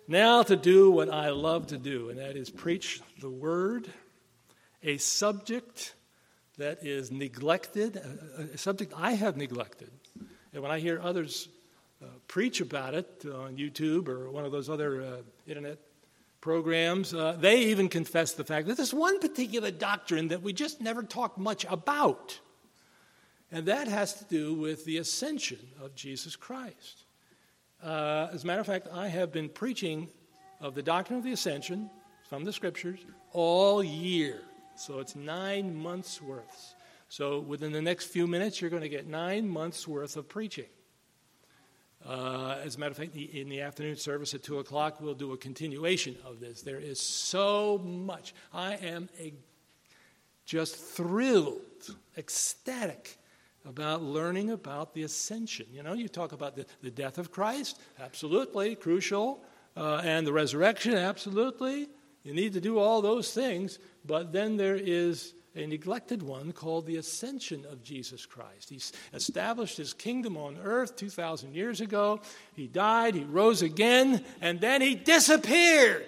Now to do what I love to do, and that is preach the word, a subject that is neglected, a subject I have neglected. And when I hear others preach about it on YouTube or one of those other internet programs, they even confess the fact that there's one particular doctrine that we just never talk much about. And that has to do with the ascension of Jesus Christ. As a matter of fact, I have been preaching of the doctrine of the ascension from the scriptures all year. So it's 9 months worth. So within the next few minutes, you're going to get 9 months worth of preaching. As a matter of fact, in the afternoon service at 2 o'clock, we'll do a continuation of this. There is so much. I am just thrilled, ecstatic about learning about the ascension. You know, you talk about the death of Christ, absolutely, crucial, and the resurrection, absolutely. You need to do all those things, but then there is a neglected one called the ascension of Jesus Christ. He established his kingdom on earth 2,000 years ago. He died, he rose again, and then he disappeared.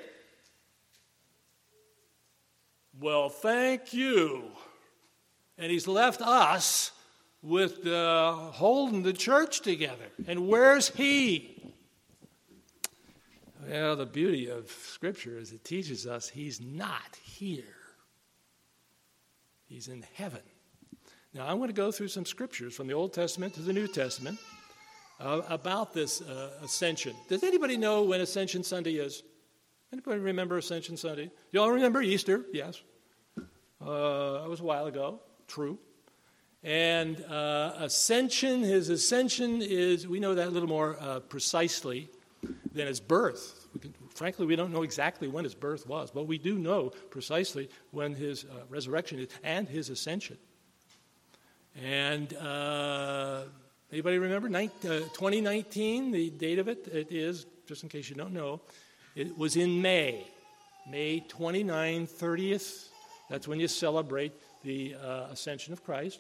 Well, thank you. And he's left us with holding the church together. And where's he? Well, the beauty of Scripture is it teaches us he's not here. He's in heaven. Now, I'm going to go through some scriptures from the Old Testament to the New Testament about this ascension. Does anybody know when Ascension Sunday is? Anybody remember Ascension Sunday? You all remember Easter? Yes. It was a while ago. True. And his ascension is, we know that a little more precisely than his birth. Frankly, we don't know exactly when his birth was, but we do know precisely when his resurrection is and his ascension. And anybody remember 2019, the date of it? It is, just in case you don't know, it was in May 29th, 30th. That's when you celebrate the ascension of Christ.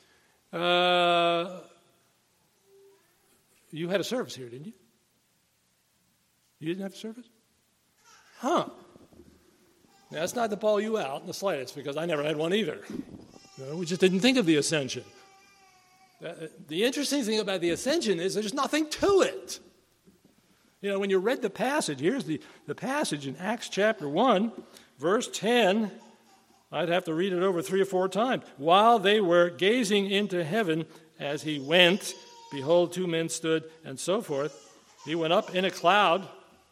You had a service here, didn't you? You didn't have a service? Huh. Now, that's not to ball you out in the slightest, because I never had one either. We just didn't think of the ascension. The interesting thing about the ascension is there's nothing to it. You know, when you read the passage, here's the passage in Acts chapter 1, verse 10. I'd have to read it over 3 or 4 times. While they were gazing into heaven as he went, behold, 2 men stood, and so forth. He went up in a cloud.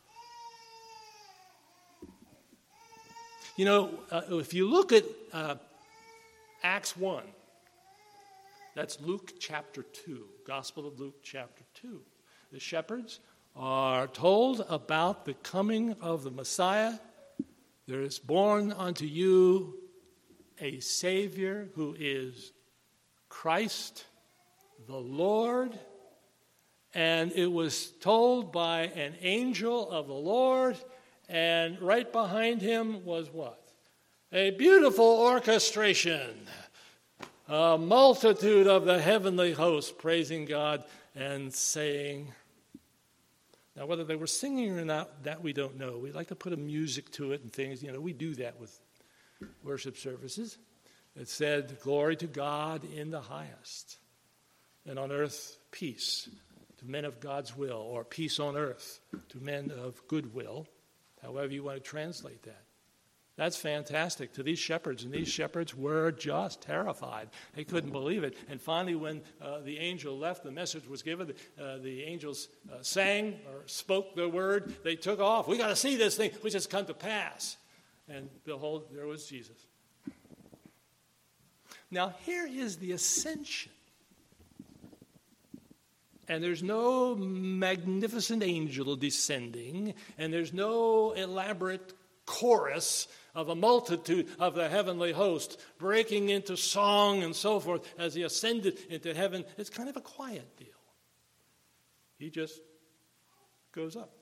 You know, if you look at Acts 1, that's Luke chapter 2, Gospel of Luke chapter 2. The shepherds are told about the coming of the Messiah. There is born unto you a Savior who is Christ the Lord. And it was told by an angel of the Lord, and right behind him was what? A beautiful orchestration. A multitude of the heavenly host praising God and saying. Now, whether they were singing or not, that we don't know. We like to put a music to it and things. You know, we do that with worship services. It said, glory to God in the highest, and on earth peace to men of God's will, or peace on earth to men of goodwill, however you want to translate that. That's fantastic to these shepherds, and these shepherds were just terrified. They couldn't believe it. And finally, when the angel left, the message was given, the angels sang or spoke the word, they took off. We got to see this thing which has come to pass. And behold, there was Jesus. Now, here is the ascension. And there's no magnificent angel descending, and there's no elaborate chorus of a multitude of the heavenly host breaking into song and so forth as he ascended into heaven. It's kind of a quiet deal. He just goes up.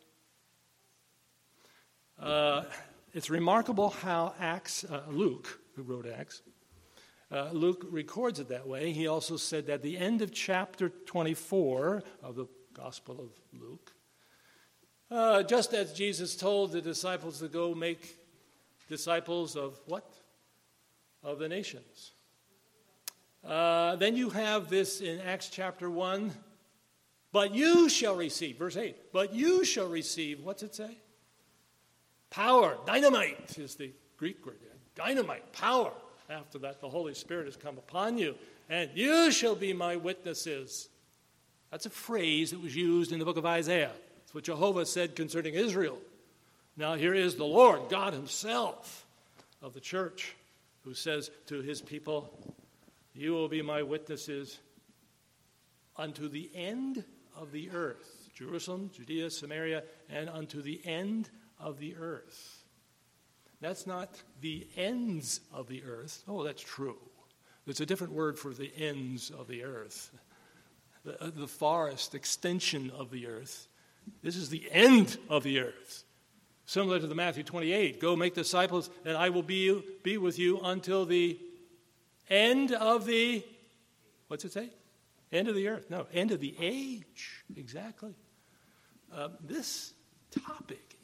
It's remarkable how Luke, who wrote Acts, Luke records it that way. He also said that at the end of chapter 24 of the Gospel of Luke, Just as Jesus told the disciples to go make disciples of what? Of the nations. Then you have this in Acts chapter 1. But you shall receive, verse 8, but you shall receive, what's it say? Power, dynamite is the Greek word there. Dynamite, power. After that, the Holy Spirit has come upon you, and you shall be my witnesses. That's a phrase that was used in the book of Isaiah. It's what Jehovah said concerning Israel. Now here is the Lord, God himself of the church, who says to his people, you will be my witnesses unto the end of the earth. Jerusalem, Judea, Samaria, and unto the end of the earth. That's not the ends of the earth. Oh, that's true. There's a different word for the ends of the earth. The farthest extension of the earth. This is the end of the earth. Similar to the Matthew 28, go make disciples, and I will be with you until the end of the, what's it say? End of the earth. No, end of the age. Exactly. This topic,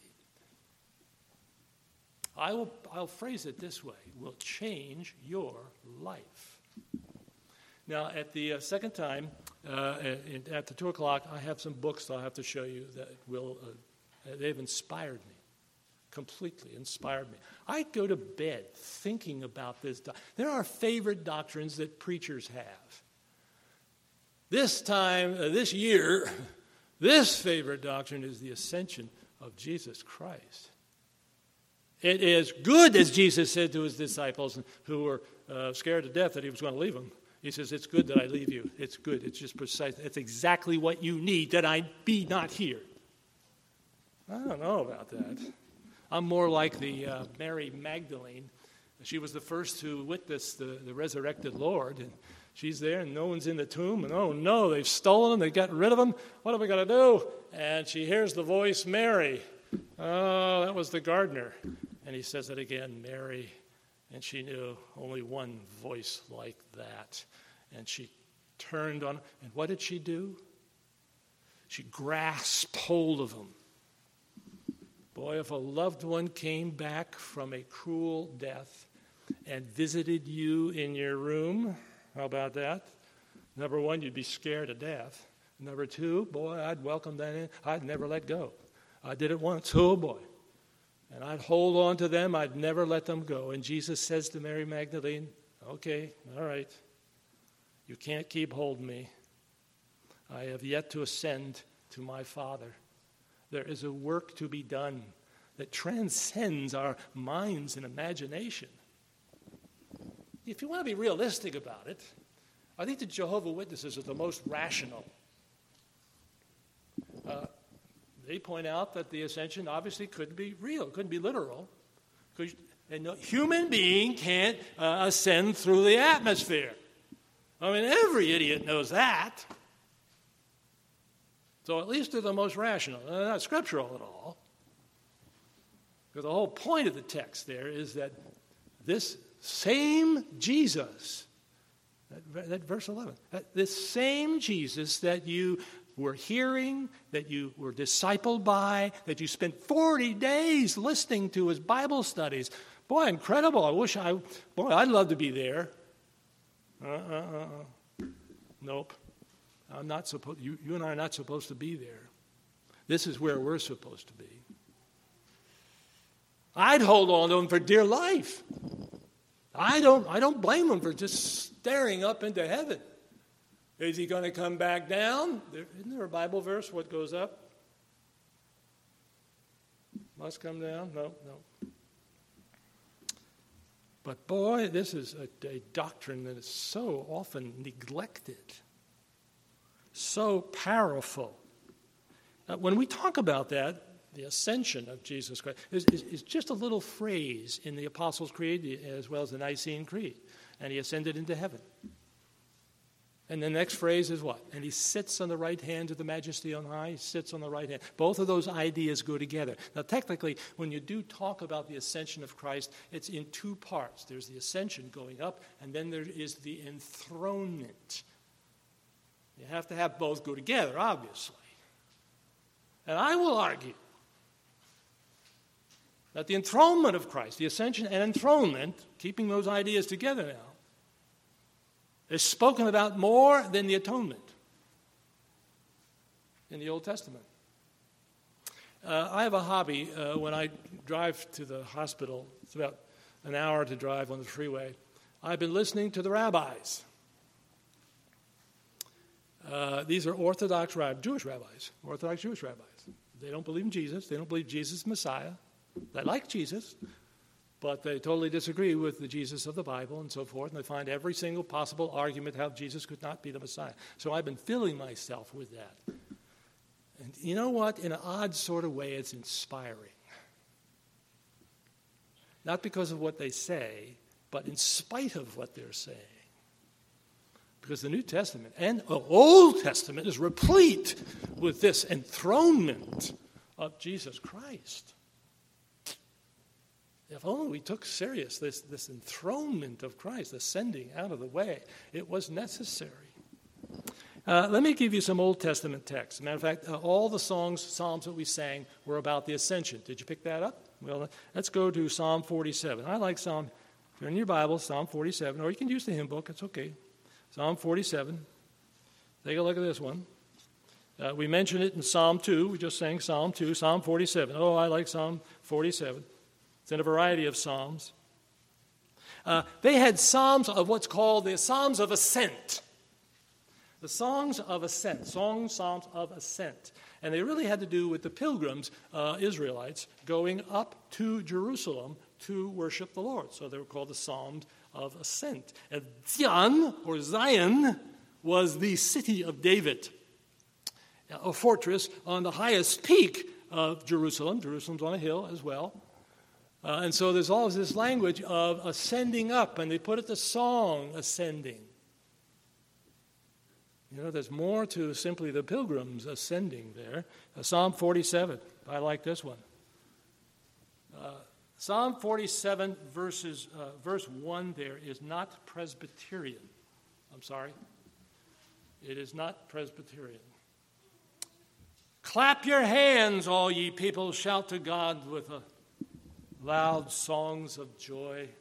I'll phrase it this way, will change your life. Now, at the second time, at the 2 o'clock, I have some books I'll have to show you that will, they've inspired me, completely inspired me. I go to bed thinking about this. There are favorite doctrines that preachers have. This time, this year, this favorite doctrine is the ascension of Jesus Christ. It is good, as Jesus said to his disciples who were scared to death that he was going to leave them. He says, it's good that I leave you. It's good. It's just precise. It's exactly what you need, that I be not here. I don't know about that. I'm more like the Mary Magdalene. She was the first to witness the resurrected Lord, and she's there, and no one's in the tomb, and oh no, they've stolen him, they've gotten rid of him. What are we going to do? And she hears the voice, Mary. Oh, that was the gardener. And he says it again, Mary. And she knew only one voice like that. And she turned on him. And what did she do? She grasped hold of him. Boy, if a loved one came back from a cruel death and visited you in your room, how about that? Number one, you'd be scared to death. Number two, boy, I'd welcome that in. I'd never let go. I did it once. Oh, boy. And I'd hold on to them. I'd never let them go. And Jesus says to Mary Magdalene, okay, all right. You can't keep holding me. I have yet to ascend to my Father. There is a work to be done that transcends our minds and imagination. If you want to be realistic about it, I think the Jehovah's Witnesses are the most rational. They point out that the ascension obviously couldn't be real, couldn't be literal. And no human being can't ascend through the atmosphere. I mean, every idiot knows that. So at least they're the most rational. They're not scriptural at all. Because the whole point of the text there is that this same Jesus, that verse 11, this same Jesus that you were hearing, that you were discipled by, that you spent 40 days listening to his Bible studies. Boy, incredible. I'd love to be there. Nope. I'm not supposed. You and I are not supposed to be there. This is where we're supposed to be. I'd hold on to him for dear life. I don't blame him for just staring up into heaven. Is he going to come back down? Isn't there a Bible verse? What goes up must come down? No. But boy, this is a doctrine that is so often neglected. So powerful. When we talk about that, the ascension of Jesus Christ is just a little phrase in the Apostles' Creed as well as the Nicene Creed. And he ascended into heaven. And the next phrase is what? And he sits on the right hand of the Majesty on high. He sits on the right hand. Both of those ideas go together. Now, technically, when you do talk about the ascension of Christ, it's in two parts. There's the ascension going up, and then there is the enthronement. You have to have both go together, obviously. And I will argue That the enthronement of Christ, the ascension and enthronement, keeping those ideas together now, is spoken about more than the atonement in the Old Testament. I have a hobby. When I drive to the hospital, it's about an hour to drive on the freeway, I've been listening to the rabbis. These are Orthodox Jewish rabbis, Orthodox Jewish rabbis. They don't believe in Jesus. They don't believe Jesus is Messiah. They like Jesus, but they totally disagree with the Jesus of the Bible and so forth, and they find every single possible argument how Jesus could not be the Messiah. So I've been filling myself with that. And you know what? In an odd sort of way, it's inspiring. Not because of what they say, but in spite of what they're saying. Because the New Testament and the Old Testament is replete with this enthronement of Jesus Christ. If only we took serious this enthronement of Christ, ascending out of the way. It was necessary. Let me give you some Old Testament texts. As a matter of fact, all the psalms that we sang were about the ascension. Did you pick that up? Well, let's go to Psalm 47. I like Psalm, if you're in your Bible, Psalm 47, or you can use the hymn book. It's okay. Psalm 47. Take a look at this one. We mentioned it in Psalm 2. We just sang Psalm 2, Psalm 47. Oh, I like Psalm 47. It's in a variety of psalms. They had psalms of what's called the Psalms of Ascent. The songs of ascent, psalms of ascent. And they really had to do with the pilgrims, Israelites, going up to Jerusalem to worship the Lord. So they were called the Psalms of Ascent. And Zion, was the city of David, a fortress on the highest peak of Jerusalem. Jerusalem's on a hill as well. And so there's always this language of ascending up, and they put it to song, ascending. You know, there's more to simply the pilgrims ascending there. Psalm 47, I like this one. Psalm 47, verse 1 there is not Presbyterian. I'm sorry. It is not Presbyterian. Clap your hands, all ye people, shout to God with loud songs of joy.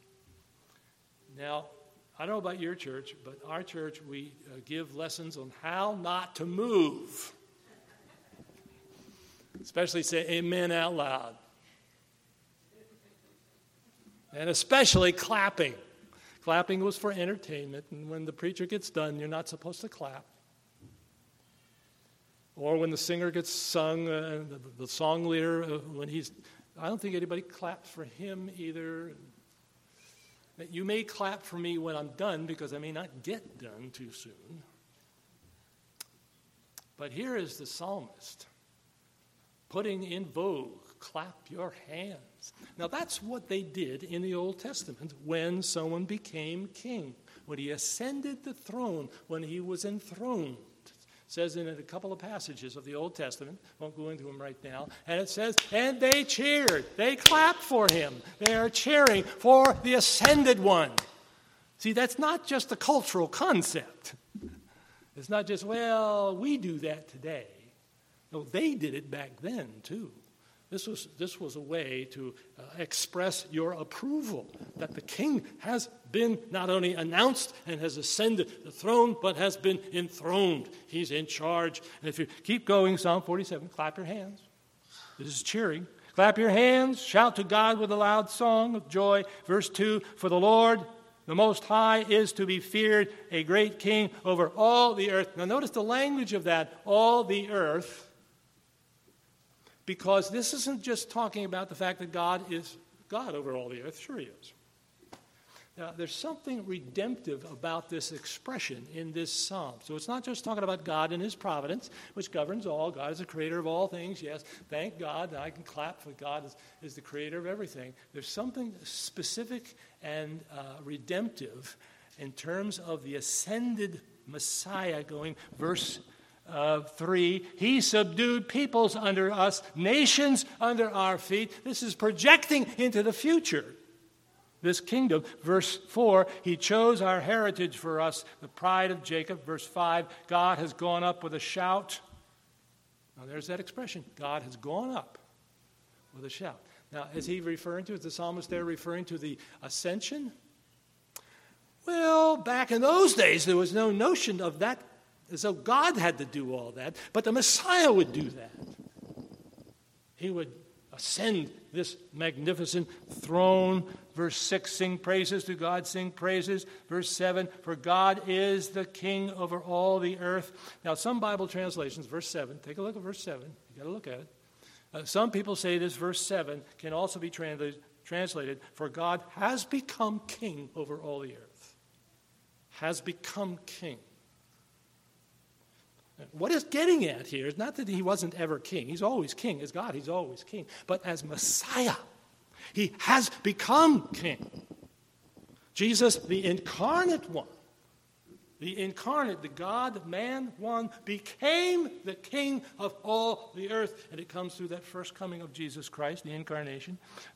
Now, I don't know about your church, but our church, we give lessons on how not to move. Especially say amen out loud. And especially clapping. Clapping was for entertainment, and when the preacher gets done, you're not supposed to clap. Or when the singer gets sung, the song leader, when he's, I don't think anybody claps for him either. You may clap for me when I'm done because I may not get done too soon. But here is the psalmist putting in vogue, clap your hands. Now that's what they did in the Old Testament when someone became king, when he ascended the throne, when he was enthroned. It says in a couple of passages of the Old Testament, won't go into them right now, and it says, and they cheered, they clapped for him. They are cheering for the ascended one. See, that's not just a cultural concept. It's not just, well, we do that today. No, they did it back then, too. This was a way to express your approval that the king has been not only announced and has ascended the throne, but has been enthroned. He's in charge. And if you keep going, Psalm 47, clap your hands. This is cheering. Clap your hands. Shout to God with a loud song of joy. Verse 2, for the Lord, the Most High, is to be feared, a great king over all the earth. Now notice the language of that, all the earth. Because this isn't just talking about the fact that God is God over all the earth. Sure he is. Now, there's something redemptive about this expression in this psalm. So it's not just talking about God and his providence, which governs all. God is the creator of all things. Yes, thank God. I can clap for God is the creator of everything. There's something specific and redemptive in terms of the ascended Messiah going, verse 3, he subdued peoples under us, nations under our feet. This is projecting into the future, this kingdom. Verse 4, he chose our heritage for us, the pride of Jacob. Verse 5, God has gone up with a shout. Now there's that expression, God has gone up with a shout. Now, is the psalmist there referring to the ascension? Well, back in those days, there was no notion of that, as though God had to do all that, but the Messiah would do that. He would ascend this magnificent throne. Verse 6, sing praises to God, sing praises. Verse 7, for God is the King over all the earth. Now, some Bible translations, verse 7, take a look at verse 7. You've got to look at it. Some people say this verse 7 can also be translated, for God has become king over all the earth. Has become king. What it's getting at here is not that he wasn't ever king. He's always king. As God, he's always king. But as Messiah, he has become king. Jesus, the incarnate one, the God-man one, became the king of all the earth. And it comes through that first coming of Jesus Christ, the incarnation.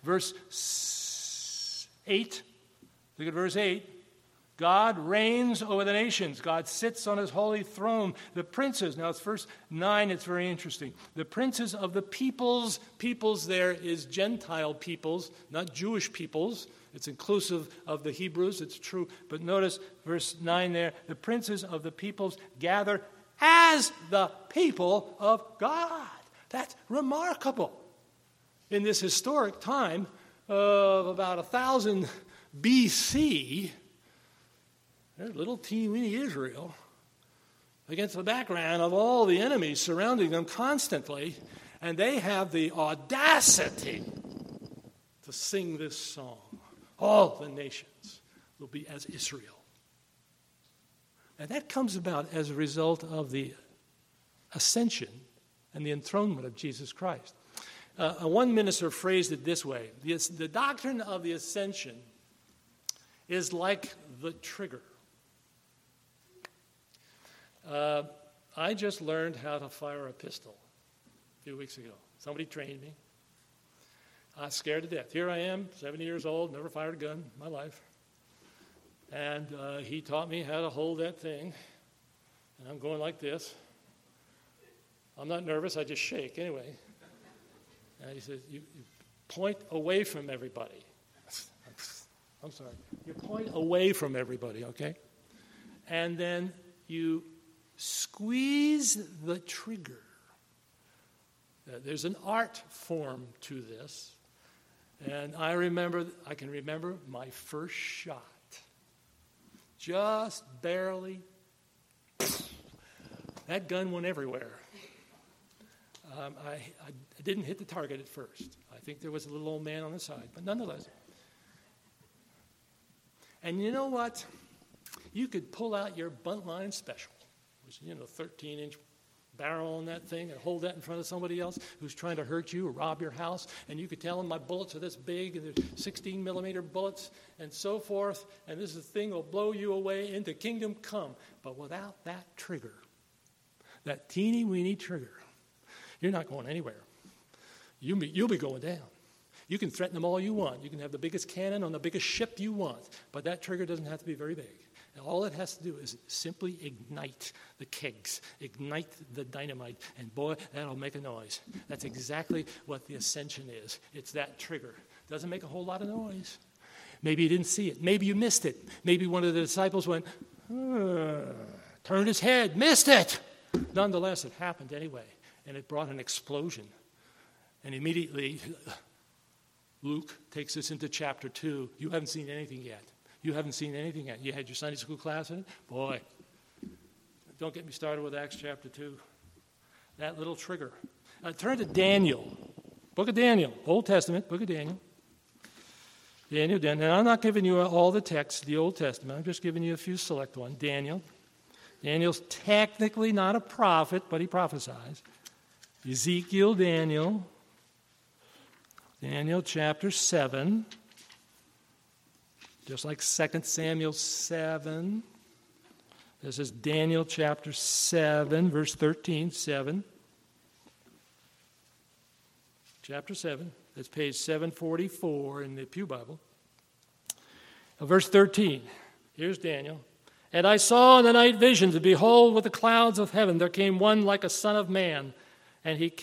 Verse 8, look at verse 8. God reigns over the nations. God sits on his holy throne. The princes, now it's verse 9, it's very interesting. The princes of the peoples there is Gentile peoples, not Jewish peoples. It's inclusive of the Hebrews, it's true. But notice verse 9 there, the princes of the peoples gather as the people of God. That's remarkable. In this historic time of about 1000 BC, there's little teeny Israel against the background of all the enemies surrounding them constantly, and they have the audacity to sing this song. All the nations will be as Israel. And that comes about as a result of the ascension and the enthronement of Jesus Christ. One minister phrased it this way: the doctrine of the ascension is like the trigger. I just learned how to fire a pistol a few weeks ago. Somebody trained me. I was scared to death. Here I am, 70 years old, never fired a gun in my life. And he taught me how to hold that thing. And I'm going like this. I'm not nervous, I just shake anyway. And he says, you point away from everybody. I'm sorry. You point away from everybody, okay? And then you squeeze the trigger. There's an art form to this. And I can remember my first shot. Just barely. That gun went everywhere. I didn't hit the target at first. I think there was a little old man on the side, but nonetheless. And you know what? You could pull out your Buntline Special, which is, 13-inch barrel on that thing, and hold that in front of somebody else who's trying to hurt you or rob your house, and you could tell them my bullets are this big, and there's 16-millimeter bullets, and so forth, and this thing will blow you away into kingdom come. But without that trigger, that teeny-weeny trigger, you're not going anywhere. You'll be going down. You can threaten them all you want. You can have the biggest cannon on the biggest ship you want, but that trigger doesn't have to be very big. And all it has to do is simply ignite the kegs, ignite the dynamite, and boy, that'll make a noise. That's exactly what the ascension is. It's that trigger. Doesn't make a whole lot of noise. Maybe you didn't see it. Maybe you missed it. Maybe one of the disciples went, turned his head, missed it. Nonetheless, it happened anyway, and it brought an explosion. And immediately, Luke takes us into chapter 2. You haven't seen anything yet. You haven't seen anything yet. You had your Sunday school class in it? Boy, don't get me started with Acts chapter 2. That little trigger. Turn to Daniel. Book of Daniel. Old Testament, book of Daniel. Daniel. And I'm not giving you all the texts, the Old Testament. I'm just giving you a few select ones. Daniel. Daniel's technically not a prophet, but he prophesies. Ezekiel, Daniel. Daniel chapter 7. Just like 2 Samuel 7. This is Daniel chapter 7, verse 13, 7. Chapter 7. That's page 744 in the Pew Bible. Verse 13. Here's Daniel. And I saw in the night visions, and behold, with the clouds of heaven there came one like a son of man. And he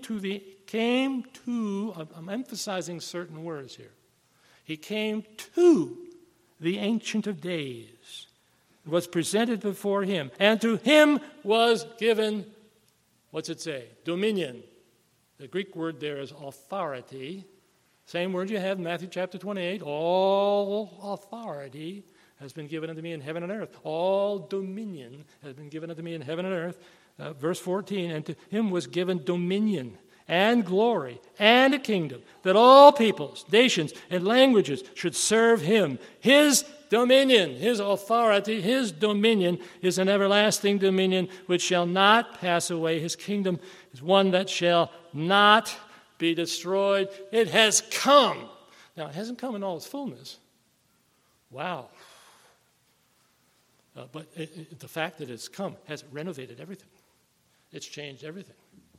I'm emphasizing certain words here. He came to the Ancient of Days, was presented before him, and to him was given, what's it say? Dominion. The Greek word there is authority. Same word you have in Matthew chapter 28. All authority has been given unto me in heaven and earth. All dominion has been given unto me in heaven and earth. Verse 14, and to him was given dominion and glory and a kingdom, that all peoples, nations, and languages should serve him. His dominion, his authority, his dominion is an everlasting dominion which shall not pass away. His kingdom is one that shall not be destroyed. It has come. Now, it hasn't come in all its fullness. Wow. But the fact that it's come has renovated everything. It's changed everything.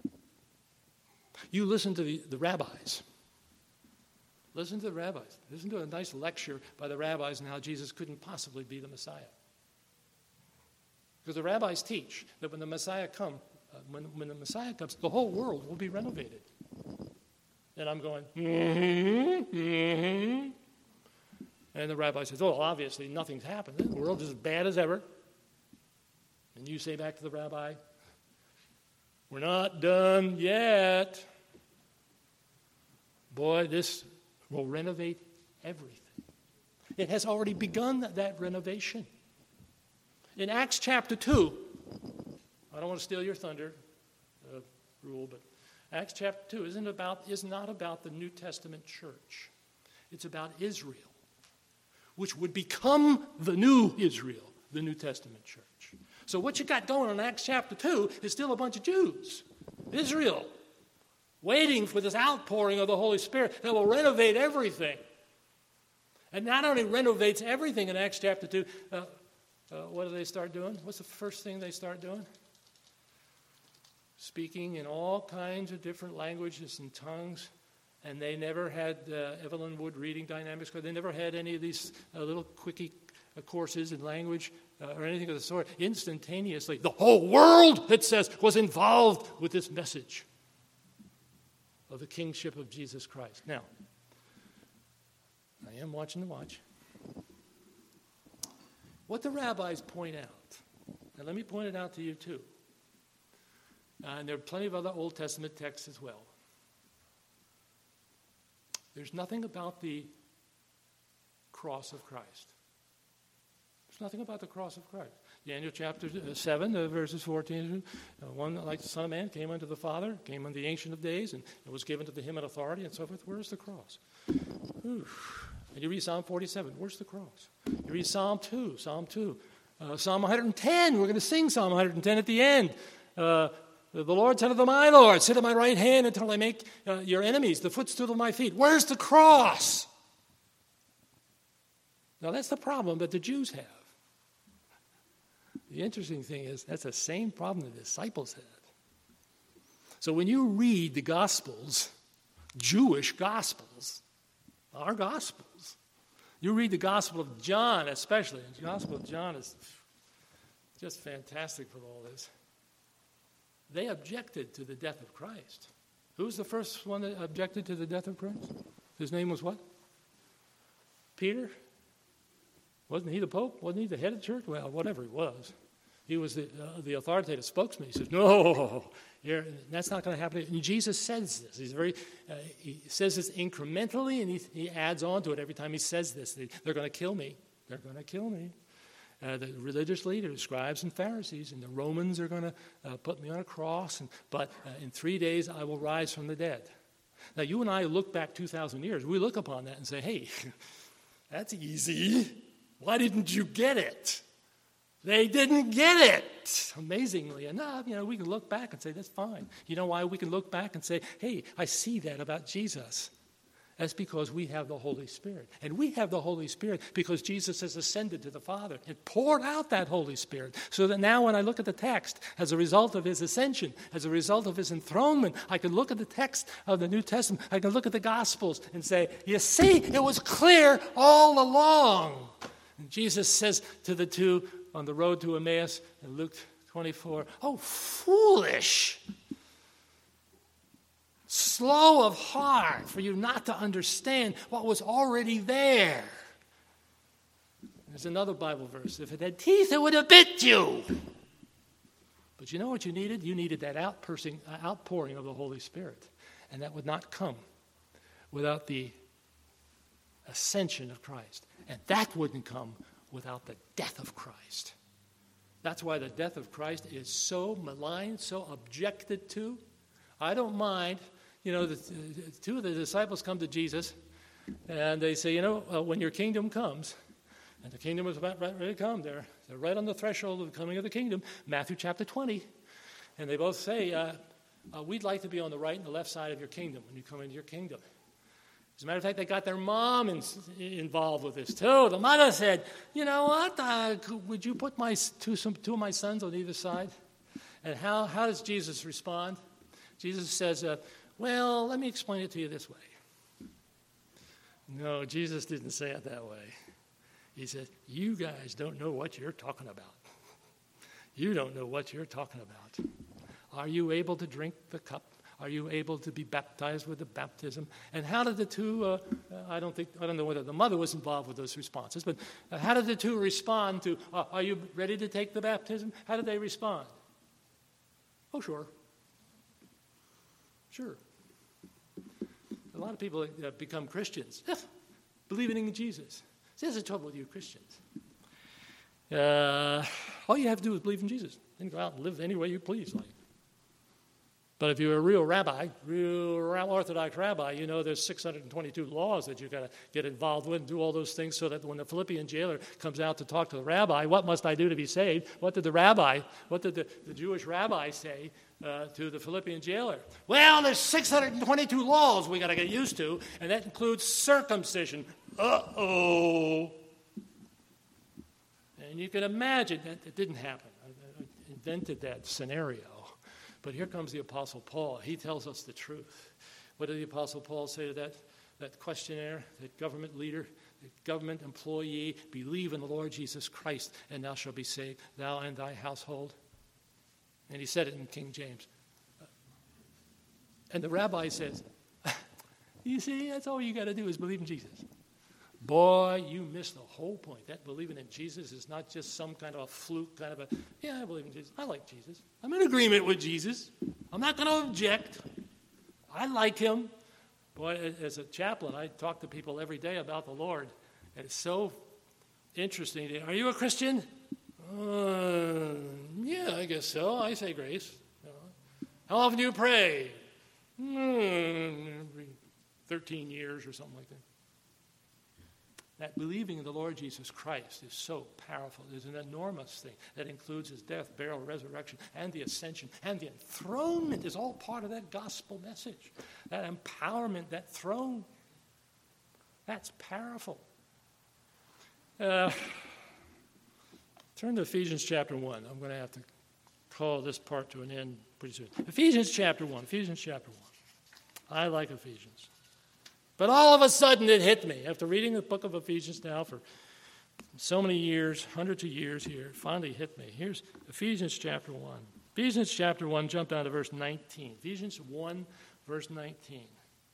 You listen to the rabbis. Listen to the rabbis. Listen to a nice lecture by the rabbis on how Jesus couldn't possibly be the Messiah. Because the rabbis teach that when the Messiah comes, the whole world will be renovated. And I'm going, And the rabbi says, oh, obviously nothing's happened. The world is as bad as ever. And you say back to the rabbi, we're not done yet. Boy, this will renovate everything. It has already begun that renovation. In Acts chapter 2, I don't want to steal your thunder, Rule, but Acts chapter 2 is not about the New Testament church. It's about Israel, which would become the new Israel, the New Testament church. So what you got going in Acts chapter 2 is still a bunch of Jews, Israel, waiting for this outpouring of the Holy Spirit that will renovate everything. And not only renovates everything in Acts chapter 2, what do they start doing? What's the first thing they start doing? Speaking in all kinds of different languages and tongues. And they never had Evelyn Wood reading dynamics. They never had any of these little quickie courses in language or anything of the sort. Instantaneously, the whole world, it says, was involved with this message of the kingship of Jesus Christ. Now, I am watching the watch. What the rabbis point out, and let me point it out to you too, and there are plenty of other Old Testament texts as well. There's nothing about the cross of Christ. There's nothing about the cross of Christ. Daniel chapter 7, verses 14. One like the Son of Man came unto the Father, came unto the Ancient of Days, and it was given to him in authority and so forth. Where's the cross? And you read Psalm 47. Where's the cross? You read Psalm 2. Psalm 110. We're going to sing Psalm 110 at the end. The Lord said unto my Lord, sit at my right hand until I make your enemies the footstool of my feet. Where's the cross? Now that's the problem that the Jews have. The interesting thing is that's the same problem the disciples had. So when you read the Gospels, Jewish Gospels, our Gospels, you read the Gospel of John especially, and the Gospel of John is just fantastic for all this. They objected to the death of Christ. Who was the first one that objected to the death of Christ? His name was what? Peter? Wasn't he the Pope? Wasn't he the head of the church? Well, whatever he was. He was the authoritative spokesman. He says, no, that's not going to happen. And Jesus says this. He says this incrementally, and he adds on to it every time he says this. They're going to kill me. They're going to kill me. The religious leaders, scribes and Pharisees, and the Romans are going to put me on a cross, but in 3 days I will rise from the dead. Now, you and I look back 2,000 years. We look upon that and say, hey, that's easy. Why didn't you get it? They didn't get it. Amazingly enough, we can look back and say, that's fine. You know why we can look back and say, hey, I see that about Jesus? That's because we have the Holy Spirit. And we have the Holy Spirit because Jesus has ascended to the Father and poured out that Holy Spirit. So that now when I look at the text, as a result of his ascension, as a result of his enthronement, I can look at the text of the New Testament, I can look at the Gospels and say, you see, it was clear all along. And Jesus says to the two on the road to Emmaus in Luke 24, oh, foolish. slow of heart for you not to understand what was already there. There's another Bible verse. If it had teeth, it would have bit you. But you know what you needed? You needed that outpouring of the Holy Spirit. And that would not come without the ascension of Christ. And that wouldn't come without the death of Christ. That's why the death of Christ is so maligned, so objected to. I don't mind. Two of the disciples come to Jesus, and they say, when your kingdom comes, and the kingdom is about ready to come, they're right on the threshold of the coming of the kingdom, Matthew chapter 20. And they both say, we'd like to be on the right and the left side of your kingdom when you come into your kingdom. As a matter of fact, they got their mom involved with this too. The mother said, you know what, would you put two of my sons on either side? And how does Jesus respond? Jesus says, well, let me explain it to you this way. No, Jesus didn't say it that way. He said, you guys don't know what you're talking about. You don't know what you're talking about. Are you able to drink the cup? Are you able to be baptized with the baptism? And how did the two, I don't know whether the mother was involved with those responses, but how did the two respond to, are you ready to take the baptism? How did they respond? Oh, sure. Sure. A lot of people become Christians, believing in Jesus. See, that's the trouble with you Christians. All you have to do is believe in Jesus. Then go out and live any way you please. But if you're a real rabbi, real Orthodox rabbi, there's 622 laws that you've got to get involved with and do all those things so that when the Philippian jailer comes out to talk to the rabbi, what must I do to be saved? What did the Jewish rabbi say to the Philippian jailer? Well, there's 622 laws we got to get used to, and that includes circumcision. Uh-oh. And you can imagine that it didn't happen. I invented that scenario. But here comes the Apostle Paul. He tells us the truth. What did the Apostle Paul say to that questionnaire, that government leader, that government employee? Believe in the Lord Jesus Christ, and thou shalt be saved, thou and thy household. And he said it in King James. And the rabbi says, you see, that's all you got to do is believe in Jesus. Boy, you missed the whole point. That believing in Jesus is not just some kind of a fluke, I believe in Jesus. I like Jesus. I'm in agreement with Jesus. I'm not going to object. I like him. Boy, as a chaplain, I talk to people every day about the Lord. And it's so interesting. Are you a Christian? Yeah, I guess so. I say grace. How often do you pray? Every 13 years or something like that. That believing in the Lord Jesus Christ is so powerful. It is an enormous thing that includes his death, burial, resurrection, and the ascension, and the enthronement is all part of that gospel message. That empowerment, that throne, that's powerful. Turn to Ephesians chapter 1. I'm going to have to call this part to an end pretty soon. Ephesians chapter 1. I like Ephesians. But all of a sudden it hit me. After reading the book of Ephesians now for so many years, hundreds of years here, it finally hit me. Here's Ephesians chapter 1. Ephesians chapter 1, jump down to verse 19. Ephesians 1, verse 19.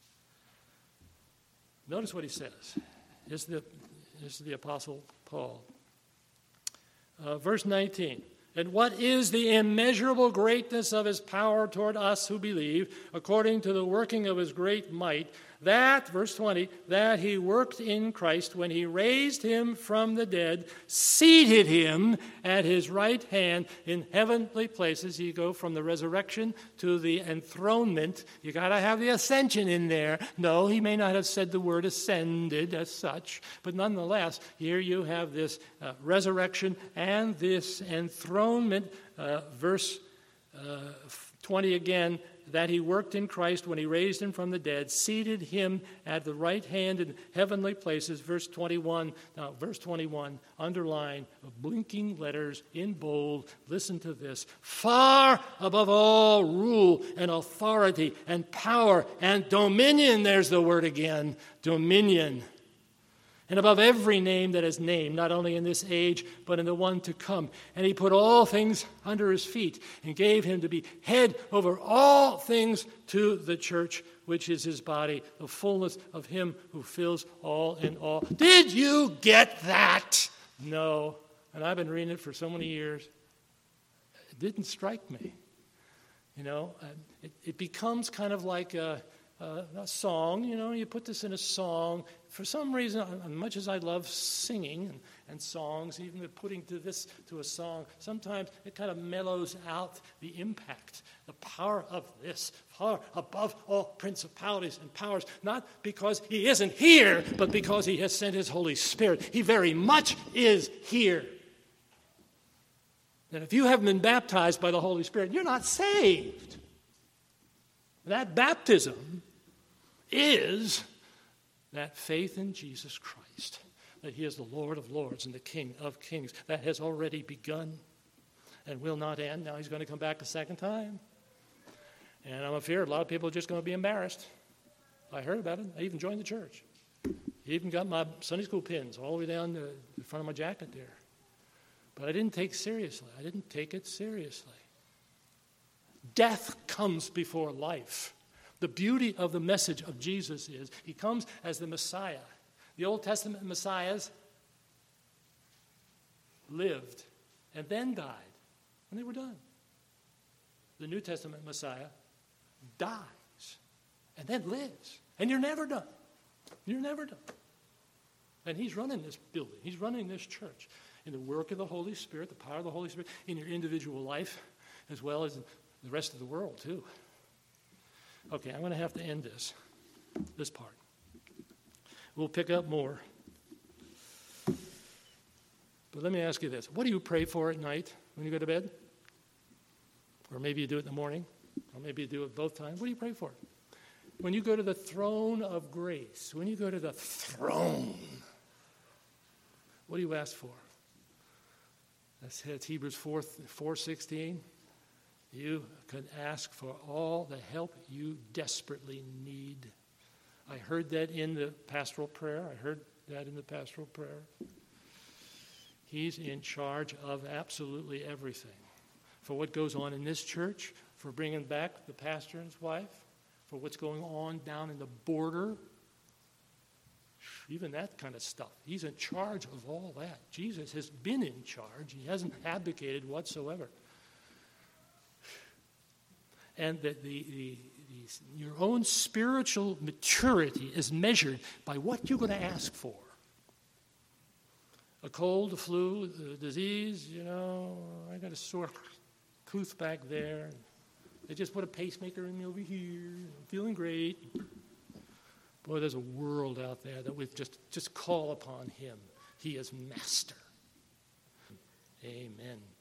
Notice what he says. This is the Apostle Paul. Verse 19. And what is the immeasurable greatness of his power toward us who believe, according to the working of his great might, that, verse 20, that he worked in Christ when he raised him from the dead, seated him at his right hand in heavenly places. You go from the resurrection to the enthronement. You got to have the ascension in there. No, he may not have said the word ascended as such, but nonetheless, here you have this resurrection and this enthronement. Verse 20 again, that he worked in Christ when he raised him from the dead, seated him at the right hand in heavenly places. Verse 21, underline, blinking letters in bold. Listen to this. Far above all rule and authority and power and dominion. There's the word again, dominion. and above every name that is named, not only in this age, but in the one to come. And he put all things under his feet and gave him to be head over all things to the church, which is his body, the fullness of him who fills all in all. Did you get that? No. And I've been reading it for so many years. It didn't strike me. It becomes kind of like a song. You put this in a song. For some reason, as much as I love singing and songs, even putting this to a song, sometimes it kind of mellows out the impact, the power of this, far above all principalities and powers, not because he isn't here, but because he has sent his Holy Spirit. He very much is here. And if you haven't been baptized by the Holy Spirit, you're not saved. That baptism is that faith in Jesus Christ, that he is the Lord of lords and the King of kings. That has already begun and will not end. Now he's going to come back a second time. And I'm afraid a lot of people are just going to be embarrassed. I heard about it. I even joined the church. I even got my Sunday school pins all the way down the front of my jacket there. But I didn't take it seriously. Death comes before life. The beauty of the message of Jesus is he comes as the Messiah. The Old Testament Messiahs lived and then died when they were done. The New Testament Messiah dies and then lives. And you're never done. You're never done. And he's running this building. He's running this church in the work of the Holy Spirit, the power of the Holy Spirit, in your individual life, as well as in the rest of the world, too. Okay, I'm going to have to end this part. We'll pick up more. But let me ask you this. What do you pray for at night when you go to bed? Or maybe you do it in the morning, or maybe you do it both times. What do you pray for? When you go to the throne of grace, when you go to the throne, what do you ask for? That's Hebrews 4:16. You can ask for all the help you desperately need. I heard that in the pastoral prayer. He's in charge of absolutely everything. For what goes on in this church, for bringing back the pastor and his wife, for what's going on down in the border, even that kind of stuff. He's in charge of all that. Jesus has been in charge. He hasn't abdicated whatsoever. And that your own spiritual maturity is measured by what you're going to ask for. A cold, a flu, a disease, I got a sore tooth back there. They just put a pacemaker in me over here. I'm feeling great. Boy, there's a world out there that we just call upon him. He is master. Amen.